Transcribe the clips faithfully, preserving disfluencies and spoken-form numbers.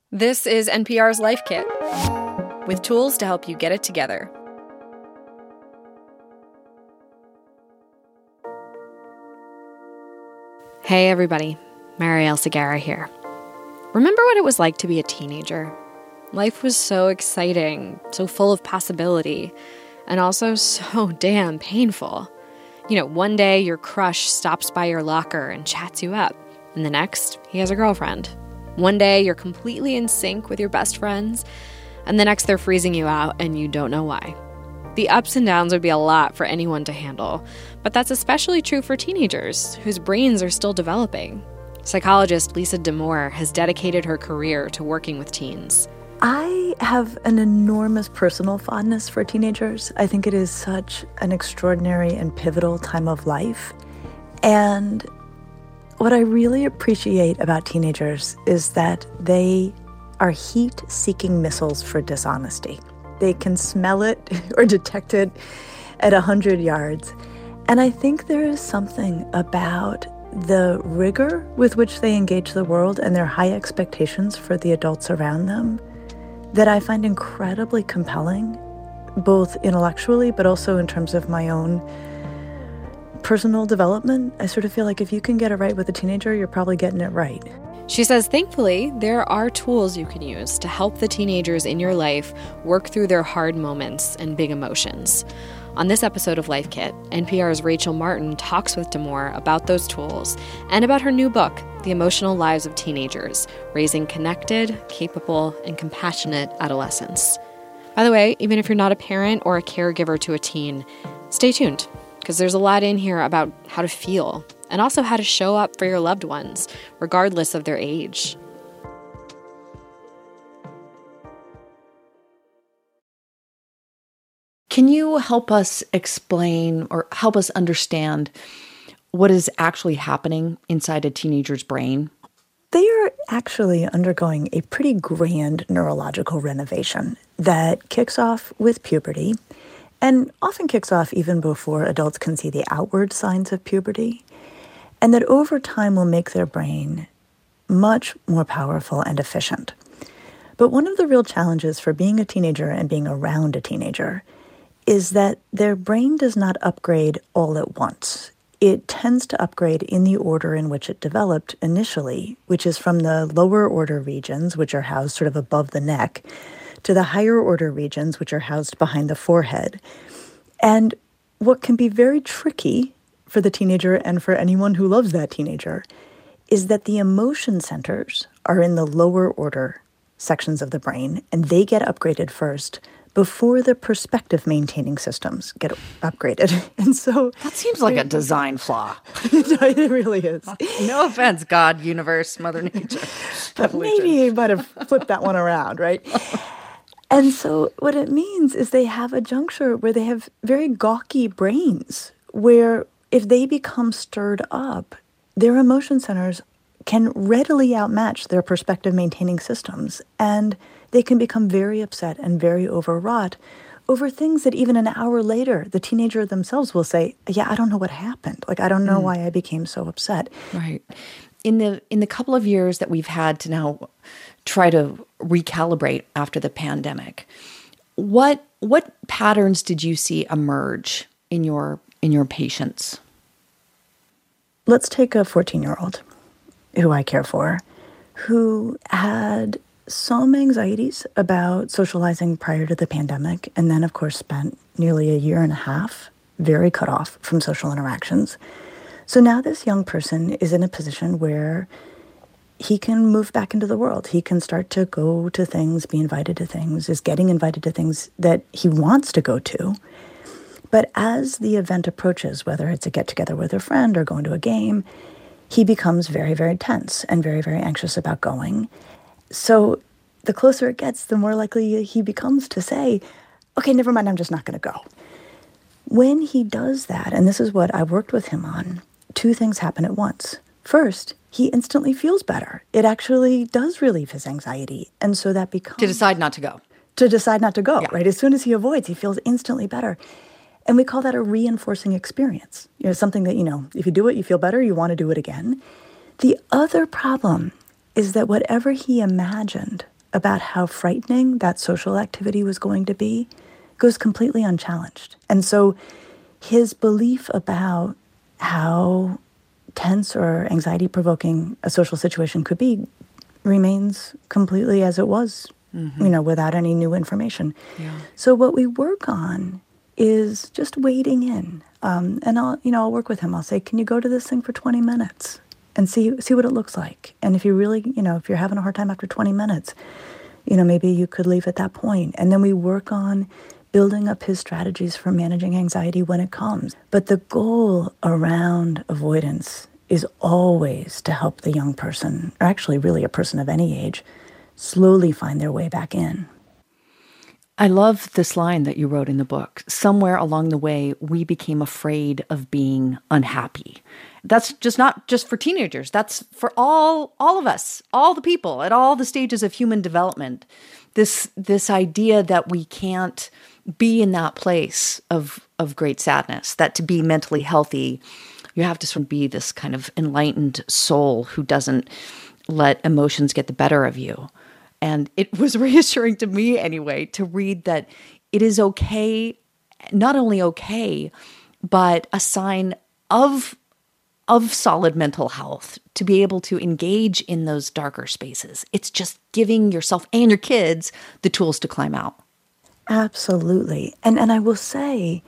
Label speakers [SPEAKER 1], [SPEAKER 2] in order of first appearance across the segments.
[SPEAKER 1] This is N P R's Life Kit, with tools to help you get it together. Hey everybody, Marielle Segarra here. Remember what it was like to be a teenager? Life was so exciting, so full of possibility, and also so damn painful. You know, one day your crush stops by your locker and chats you up, and the next, he has a girlfriend. One day you're completely in sync with your best friends, and the next they're freezing you out and you don't know why. The ups and downs would be a lot for anyone to handle, but that's especially true for teenagers whose brains are still developing. Psychologist Lisa Damour has dedicated her career to working with teens.
[SPEAKER 2] I have an enormous personal fondness for teenagers. I think it is such an extraordinary and pivotal time of life. And what I really appreciate about teenagers is that they are heat-seeking missiles for dishonesty. They can smell it or detect it at one hundred yards. And I think there is something about the rigor with which they engage the world and their high expectations for the adults around them that I find incredibly compelling, both intellectually but also in terms of my own personal development. I sort of feel like if you can get it right with a teenager, you're probably getting it right.
[SPEAKER 1] She says, thankfully, there are tools you can use to help the teenagers in your life work through their hard moments and big emotions. On this episode of Life Kit, N P R's Rachel Martin talks with Damour about those tools and about her new book, The Emotional Lives of Teenagers, Raising Connected, Capable, and Compassionate Adolescents. By the way, even if you're not a parent or a caregiver to a teen, stay tuned, because there's a lot in here about how to feel and also how to show up for your loved ones, regardless of their age.
[SPEAKER 3] Can you help us explain or help us understand what is actually happening inside a teenager's brain?
[SPEAKER 2] They are actually undergoing a pretty grand neurological renovation that kicks off with puberty and often kicks off even before adults can see the outward signs of puberty, and that over time will make their brain much more powerful and efficient. But one of the real challenges for being a teenager and being around a teenager is that their brain does not upgrade all at once. It tends to upgrade in the order in which it developed initially, which is from the lower order regions, which are housed sort of above the neck, to the higher order regions, which are housed behind the forehead. And what can be very tricky for the teenager and for anyone who loves that teenager is that the emotion centers are in the lower order sections of the brain, and they get upgraded first before the perspective maintaining systems get upgraded. And so
[SPEAKER 3] that seems like a design flaw.
[SPEAKER 2] It really is.
[SPEAKER 3] No offense, God, universe, Mother Nature.
[SPEAKER 2] But maybe you might have flipped that one around, right? And so what it means is they have a juncture where they have very gawky brains, where if they become stirred up, their emotion centers can readily outmatch their perspective maintaining systems. And they can become very upset and very overwrought over things that even an hour later, the teenager themselves will say, yeah, I don't know what happened. Like, I don't know mm. why I became so upset.
[SPEAKER 3] Right. In the in the couple of years that we've had to now try to recalibrate after the pandemic, what what patterns did you see emerge in your in your patients?
[SPEAKER 2] Let's take a fourteen-year-old who I care for, who had some anxieties about socializing prior to the pandemic, and then, of course, spent nearly a year and a half very cut off from social interactions. So now this young person is in a position where he can move back into the world. He can start to go to things, be invited to things, is getting invited to things that he wants to go to. But as the event approaches, whether it's a get-together with a friend or going to a game, he becomes very, very tense and very, very anxious about going. So the closer it gets, the more likely he becomes to say, okay, never mind, I'm just not going to go. When he does that, and this is what I worked with him on, two things happen at once. First, he instantly feels better. It actually does relieve his anxiety. And so that becomes...
[SPEAKER 3] To decide not to go.
[SPEAKER 2] To decide not to go,
[SPEAKER 3] yeah.
[SPEAKER 2] right? As soon as he avoids, he feels instantly better. And we call that a reinforcing experience. You know, something that, you know, if you do it, you feel better, you want to do it again. The other problem is that whatever he imagined about how frightening that social activity was going to be goes completely unchallenged. And so his belief about how tense or anxiety-provoking a social situation could be remains completely as it was, mm-hmm. you know, without any new information. Yeah. So what we work on is just wading in. Um, and I'll, you know, I'll work with him. I'll say, can you go to this thing for twenty minutes and see see what it looks like? And if you really, you know, if you're having a hard time after twenty minutes, you know, maybe you could leave at that point. And then we work on building up his strategies for managing anxiety when it comes. But the goal around avoidance is always to help the young person, or actually really a person of any age, slowly find their way back in.
[SPEAKER 3] I love this line that you wrote in the book. Somewhere along the way, we became afraid of being unhappy. That's just not just for teenagers. That's for all all of us, all the people at all the stages of human development. This this idea that we can't be in that place of of great sadness, that to be mentally healthy, you have to sort of be this kind of enlightened soul who doesn't let emotions get the better of you. And it was reassuring to me anyway to read that it is okay, not only okay, but a sign of, of solid mental health to be able to engage in those darker spaces. It's just giving yourself and your kids the tools to climb out.
[SPEAKER 2] Absolutely. And and I will say,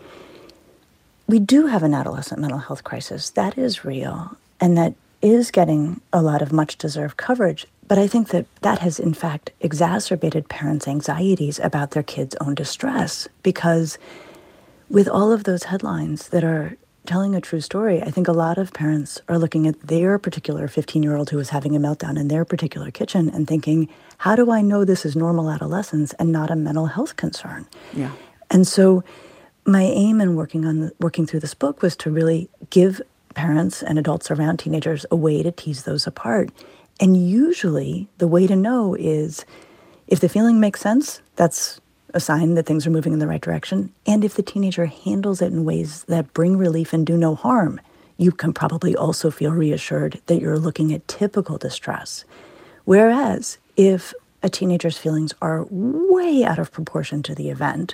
[SPEAKER 2] we do have an adolescent mental health crisis. That is real. And that is getting a lot of much-deserved coverage. But I think that that has, in fact, exacerbated parents' anxieties about their kids' own distress, because with all of those headlines that are telling a true story, I think a lot of parents are looking at their particular fifteen-year-old who is having a meltdown in their particular kitchen and thinking, how do I know this is normal adolescence and not a mental health concern?
[SPEAKER 3] Yeah.
[SPEAKER 2] And so my aim in working on the, working through this book was to really give parents and adults around teenagers a way to tease those apart. And usually the way to know is if the feeling makes sense, that's a sign that things are moving in the right direction. And if the teenager handles it in ways that bring relief and do no harm, you can probably also feel reassured that you're looking at typical distress. Whereas if a teenager's feelings are way out of proportion to the event,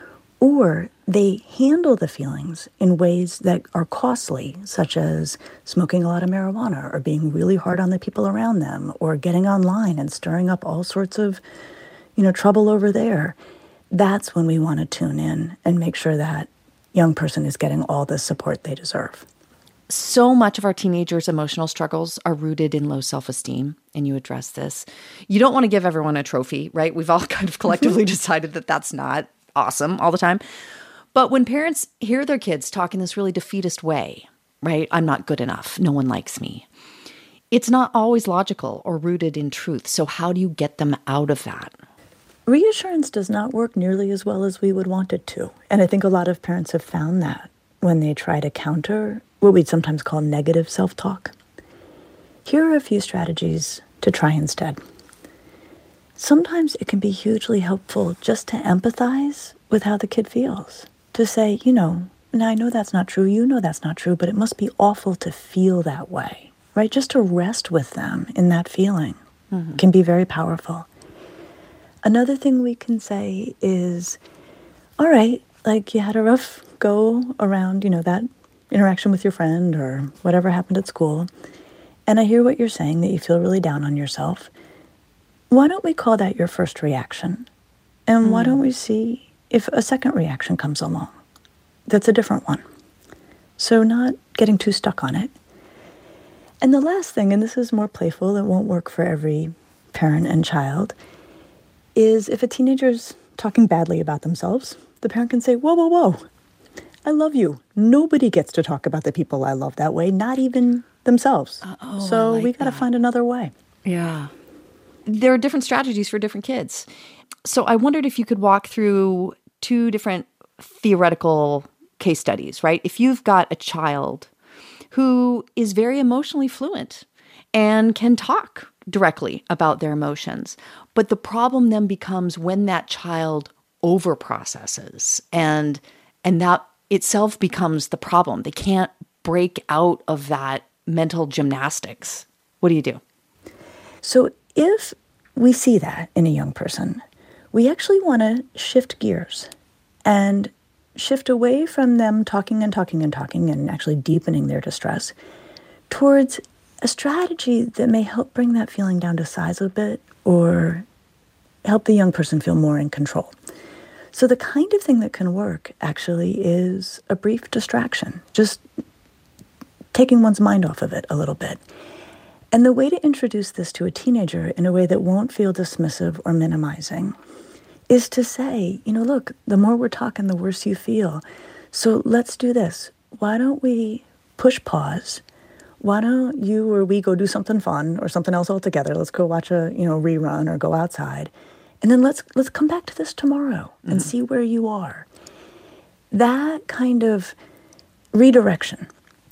[SPEAKER 2] or they handle the feelings in ways that are costly, such as smoking a lot of marijuana or being really hard on the people around them or getting online and stirring up all sorts of, you know, trouble over there, that's when we want to tune in and make sure that young person is getting all the support they deserve.
[SPEAKER 3] So much of our teenagers' emotional struggles are rooted in low self-esteem, and you address this. You don't want to give everyone a trophy, right? We've all kind of collectively decided that that's not awesome all the time. But when parents hear their kids talk in this really defeatist way, right? I'm not good enough. No one likes me. It's not always logical or rooted in truth. So how do you get them out of that?
[SPEAKER 2] Reassurance does not work nearly as well as we would want it to. And I think a lot of parents have found that when they try to counter what we'd sometimes call negative self-talk. Here are a few strategies to try instead. Sometimes it can be hugely helpful just to empathize with how the kid feels. To say, you know, now I know that's not true, you know that's not true, but it must be awful to feel that way, right? Just to rest with them in that feeling mm-hmm. can be very powerful. Another thing we can say is, all right, like you had a rough go around, you know, that interaction with your friend or whatever happened at school, and I hear what you're saying, that you feel really down on yourself. Why don't we call that your first reaction? And mm. why don't we see if a second reaction comes along that's a different one? So not getting too stuck on it. And the last thing, and this is more playful, it won't work for every parent and child, is if a teenager's talking badly about themselves, the parent can say, whoa, whoa, whoa, I love you. Nobody gets to talk about the people I love that way, not even themselves. Uh, oh, so like we got to find another way.
[SPEAKER 3] Yeah. There are different strategies for different kids. So I wondered if you could walk through two different theoretical case studies, right? If you've got a child who is very emotionally fluent and can talk directly about their emotions, but the problem then becomes when that child overprocesses and and that itself becomes the problem. They can't break out of that mental gymnastics. What do you do?
[SPEAKER 2] So if we see that in a young person, we actually want to shift gears and shift away from them talking and talking and talking and actually deepening their distress towards a strategy that may help bring that feeling down to size a bit or help the young person feel more in control. So the kind of thing that can work actually is a brief distraction, just taking one's mind off of it a little bit. And the way to introduce this to a teenager in a way that won't feel dismissive or minimizing is to say, you know, look, the more we're talking, the worse you feel. So let's do this. Why don't we push pause? Why don't you or we go do something fun or something else altogether? Let's go watch a, you know, rerun or go outside. And then let's let's come back to this tomorrow and mm-hmm. see where you are. That kind of redirection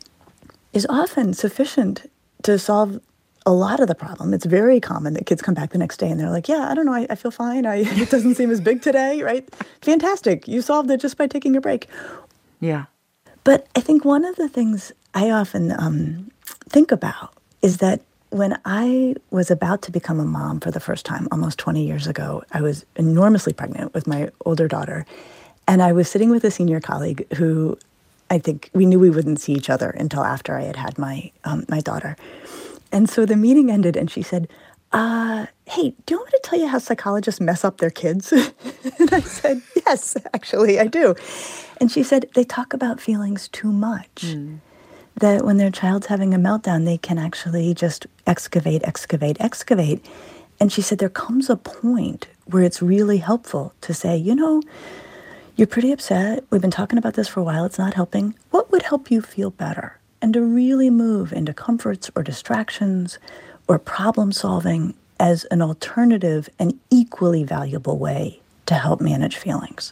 [SPEAKER 2] is often sufficient to solve a lot of the problem. It's very common that kids come back the next day and they're like, yeah, I don't know, I, I feel fine. I, it doesn't seem as big today, right? Fantastic. You solved it just by taking a break.
[SPEAKER 3] Yeah.
[SPEAKER 2] But I think one of the things I often um, think about is that when I was about to become a mom for the first time, almost twenty years ago, I was enormously pregnant with my older daughter. And I was sitting with a senior colleague who I think we knew we wouldn't see each other until after I had had my um, my daughter. And so the meeting ended and she said, uh, hey, do you want me to tell you how psychologists mess up their kids? And I said, yes, actually, I do. And she said, they talk about feelings too much. Mm. That when their child's having a meltdown, they can actually just excavate, excavate, excavate. And she said, there comes a point where it's really helpful to say, you know, you're pretty upset. We've been talking about this for a while. It's not helping. What would help you feel better? And to really move into comforts or distractions or problem solving as an alternative and equally valuable way to help manage feelings.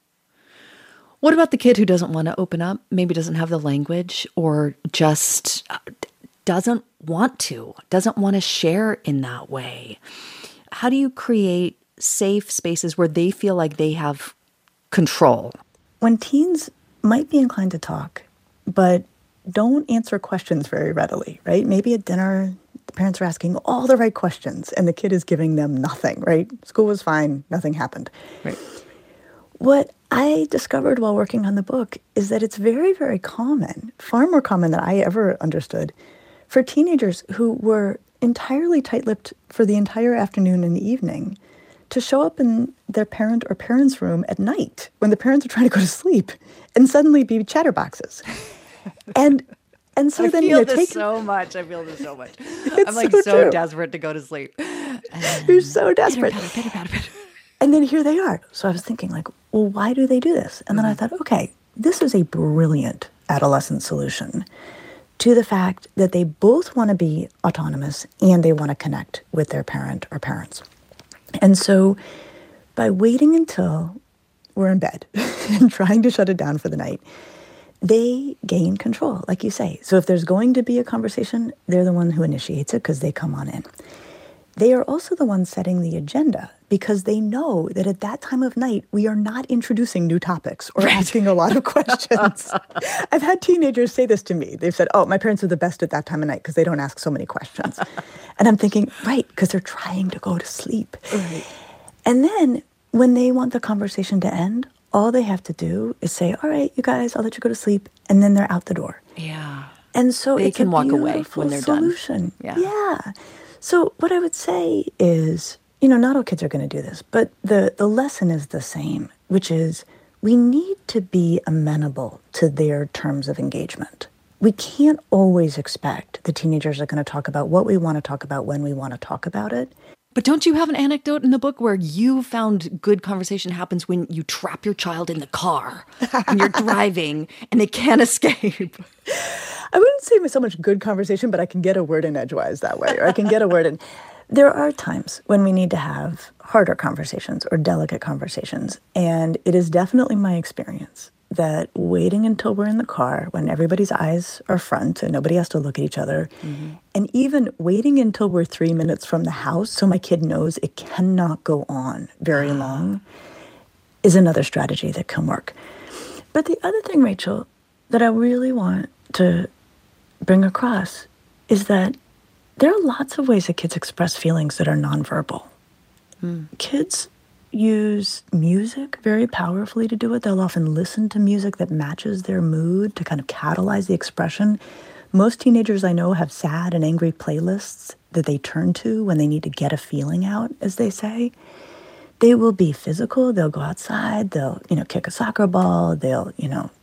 [SPEAKER 3] What about the kid who doesn't want to open up, maybe doesn't have the language or just doesn't want to, doesn't want to share in that way? How do you create safe spaces where they feel like they have control?
[SPEAKER 2] When teens might be inclined to talk, but don't answer questions very readily, right? Maybe at dinner, the parents are asking all the right questions and the kid is giving them nothing, right? School was fine, nothing happened.
[SPEAKER 3] Right.
[SPEAKER 2] What I discovered while working on the book is that it's very, very common, far more common than I ever understood, for teenagers who were entirely tight-lipped for the entire afternoon and evening to show up in their parent or parents' room at night when the parents are trying to go to sleep and suddenly be chatterboxes. And and so
[SPEAKER 3] I
[SPEAKER 2] then
[SPEAKER 3] feel
[SPEAKER 2] you know,
[SPEAKER 3] this
[SPEAKER 2] take,
[SPEAKER 3] so much. I feel this so much.
[SPEAKER 2] It's
[SPEAKER 3] I'm like
[SPEAKER 2] so,
[SPEAKER 3] so
[SPEAKER 2] true.
[SPEAKER 3] desperate to go to sleep. And
[SPEAKER 2] You're so desperate.
[SPEAKER 3] Pitter, patter, pitter, patter, pitter.
[SPEAKER 2] And then here they are. So I was thinking like, well, why do they do this? And then mm-hmm. I thought, okay, this is a brilliant adolescent solution to the fact that they both want to be autonomous and they want to connect with their parent or parents. And so by waiting until we're in bed and trying to shut it down for the night, they gain control, like you say. So if there's going to be a conversation, they're the one who initiates it because they come on in. They are also the ones setting the agenda because they know that at that time of night, we are not introducing new topics or right. asking a lot of questions. I've had teenagers say this to me. They've said, oh, my parents are the best at that time of night because they don't ask so many questions. And I'm thinking, right, because they're trying to go to sleep.
[SPEAKER 3] Right.
[SPEAKER 2] And then when they want the conversation to end, all they have to do is say, all right, you guys, I'll let you go to sleep. And then they're out the door.
[SPEAKER 3] Yeah.
[SPEAKER 2] And so
[SPEAKER 3] they
[SPEAKER 2] it's
[SPEAKER 3] can
[SPEAKER 2] a
[SPEAKER 3] walk away when they're
[SPEAKER 2] solution.
[SPEAKER 3] done. Yeah.
[SPEAKER 2] Yeah. So what I would say is, you know, not all kids are going to do this, but the, the lesson is the same, which is we need to be amenable to their terms of engagement. We can't always expect the teenagers are going to talk about what we want to talk about when we want to talk about it.
[SPEAKER 3] But don't you have an anecdote in the book where you found good conversation happens when you trap your child in the car and you're driving and they can't escape?
[SPEAKER 2] I wouldn't say so much good conversation, but I can get a word in edgewise that way, or I can get a word in. There are times when we need to have harder conversations or delicate conversations, and it is definitely my experience that waiting until we're in the car when everybody's eyes are front and nobody has to look at each other, mm-hmm. and even waiting until we're three minutes from the house so my kid knows it cannot go on very long is another strategy that can work. But the other thing, Rachel, that I really want to bring across is that there are lots of ways that kids express feelings that are nonverbal. Mm. Kids use music very powerfully to do it. They'll often listen to music that matches their mood to kind of catalyze the expression. Most teenagers I know have sad and angry playlists that they turn to when they need to get a feeling out, as they say. They will be physical. They'll go outside. They'll, you know, kick a soccer ball. They'll, you know,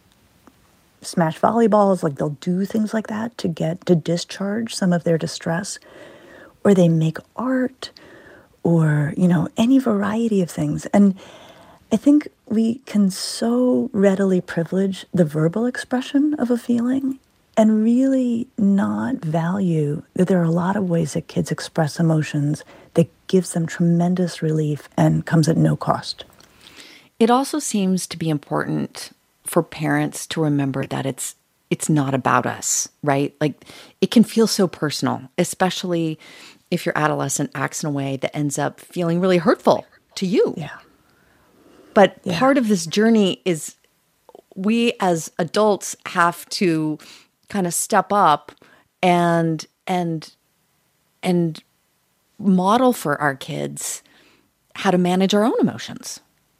[SPEAKER 2] smash volleyballs. Like, they'll do things like that to get, to discharge some of their distress. Or they make art, or, you know, any variety of things. And I think we can so readily privilege the verbal expression of a feeling and really not value that there are a lot of ways that kids express emotions that gives them tremendous relief and comes at no cost.
[SPEAKER 3] It also seems to be important for parents to remember that it's it's not about us, right? Like, it can feel so personal, especially if your adolescent acts in a way that ends up feeling really hurtful to you.
[SPEAKER 2] Yeah.
[SPEAKER 3] But
[SPEAKER 2] yeah.
[SPEAKER 3] part of this journey is we as adults have to kind of step up and and and model for our kids how to manage our own emotions.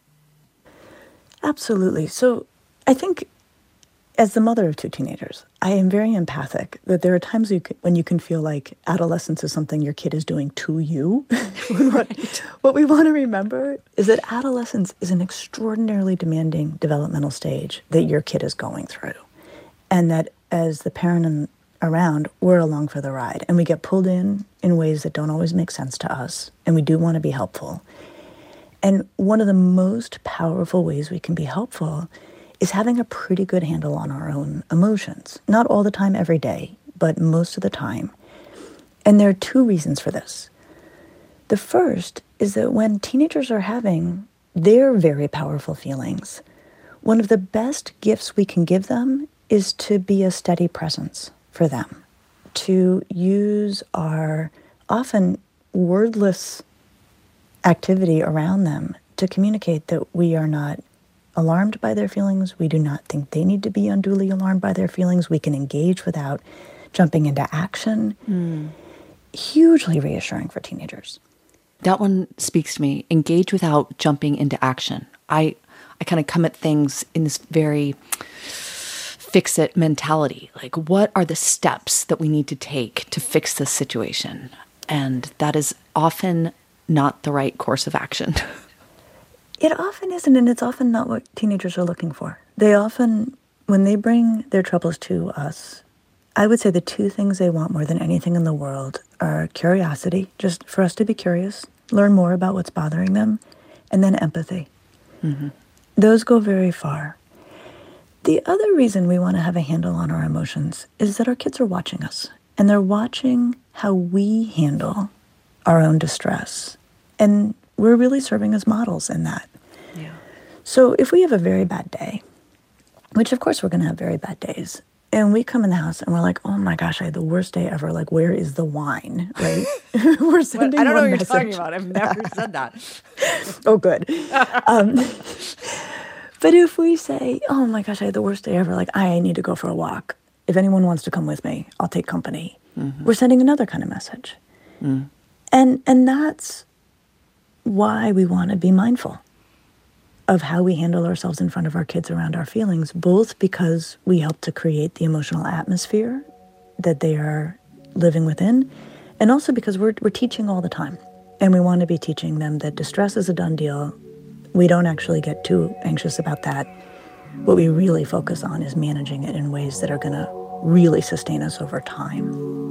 [SPEAKER 2] Absolutely. So I think, as the mother of two teenagers, I am very empathic that there are times you can, when you can feel like adolescence is something your kid is doing to you. what, what we want to remember is that adolescence is an extraordinarily demanding developmental stage that your kid is going through. And that as the parent and around, we're along for the ride. And we get pulled in in ways that don't always make sense to us. And we do want to be helpful. And one of the most powerful ways we can be helpful is having a pretty good handle on our own emotions. Not all the time, every day, but most of the time. And there are two reasons for this. The first is that when teenagers are having their very powerful feelings, one of the best gifts we can give them is to be a steady presence for them, to use our often wordless activity around them to communicate that we are not alarmed by their feelings. We do not think they need to be unduly alarmed by their feelings. We can engage without jumping into action. Mm. Hugely reassuring for teenagers.
[SPEAKER 3] That one speaks to me. Engage without jumping into action. I, I kind of come at things in this very fix-it mentality. Like, what are the steps that we need to take to fix this situation? And that is often not the right course of action.
[SPEAKER 2] It often isn't, and it's often not what teenagers are looking for. They often, when they bring their troubles to us, I would say the two things they want more than anything in the world are curiosity, just for us to be curious, learn more about what's bothering them, and then empathy. Mm-hmm. Those go very far. The other reason we want to have a handle on our emotions is that our kids are watching us, and they're watching how we handle our own distress. And we're really serving as models in that. Yeah. So if we have a very bad day, which of course we're going to have very bad days, and we come in the house and we're like, oh my gosh, I had the worst day ever. Like, where is the wine, right? We're sending
[SPEAKER 3] I don't know what
[SPEAKER 2] message.
[SPEAKER 3] you're talking about. I've never said that.
[SPEAKER 2] Oh, good. Um, but if we say, oh my gosh, I had the worst day ever. Like, I need to go for a walk. If anyone wants to come with me, I'll take company. Mm-hmm. We're sending another kind of message. Mm. And and that's why we want to be mindful of how we handle ourselves in front of our kids around our feelings, both because we help to create the emotional atmosphere that they are living within, and also because we're we're teaching all the time. And we want to be teaching them that distress is a done deal. We don't actually get too anxious about that. What we really focus on is managing it in ways that are going to really sustain us over time.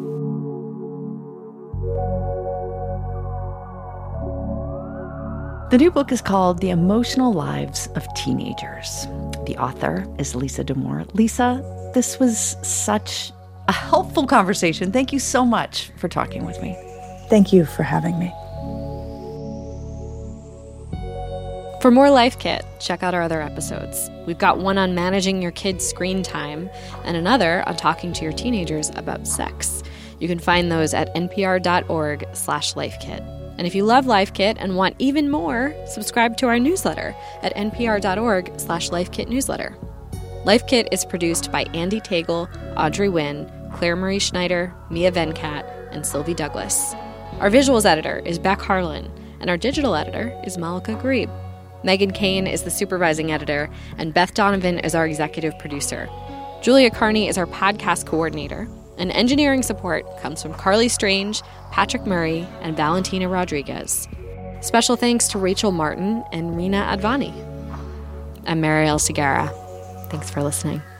[SPEAKER 3] The new book is called The Emotional Lives of Teenagers. The author is Lisa Damour. Lisa, this was such a helpful conversation. Thank you so much for talking with me.
[SPEAKER 2] Thank you for having me.
[SPEAKER 1] For more Life Kit, check out our other episodes. We've got one on managing your kids' screen time and another on talking to your teenagers about sex. You can find those at npr.org slash lifekit. And if you love Life Kit and want even more, subscribe to our newsletter at npr.org slash lifekit newsletter. Life Kit is produced by Andy Tagle, Audrey Wynn, Claire Marie Schneider, Mia Venkat, and Sylvie Douglas. Our visuals editor is Beck Harlan, and our digital editor is Malika Gharib. Megan Kane is the supervising editor, and Beth Donovan is our executive producer. Julia Carney is our podcast coordinator, and engineering support comes from Carly Strange, Patrick Murray, and Valentina Rodriguez. Special thanks to Rachel Martin and Rina Advani. I'm Marielle Segarra. Thanks for listening.